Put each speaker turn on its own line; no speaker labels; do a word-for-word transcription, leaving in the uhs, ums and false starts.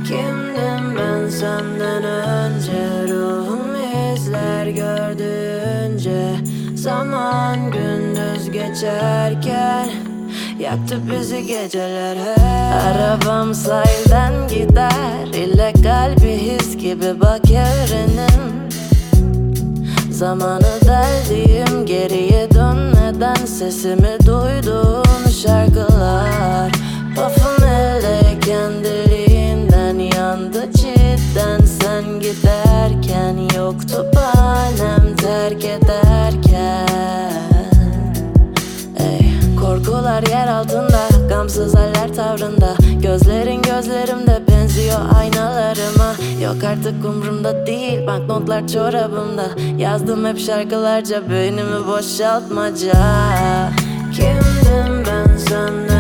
Kimdim ben senden önce, ruhum izler gördüğünce. Zaman gündüz geçerken yaktı bizi geceler hep. Arabam sahilden gider, illegal bir his gibi bak yarının. Zamanı deldiğim, geriye dönmeden sesimi duyduğun şarkılar. Pafım elde kendiliğinden yandı cidden sen giderken. Yoktu bahanem terk ederken. Ey, korkular yer altında, gamsız haller tavrında. Gözlerin gözlerimde benziyor aynalarıma. Yok artık umurumda değil, banknotlar çorabımda. Yazdım hep şarkılarca, beynimi boşaltmaca. Kimdim ben senden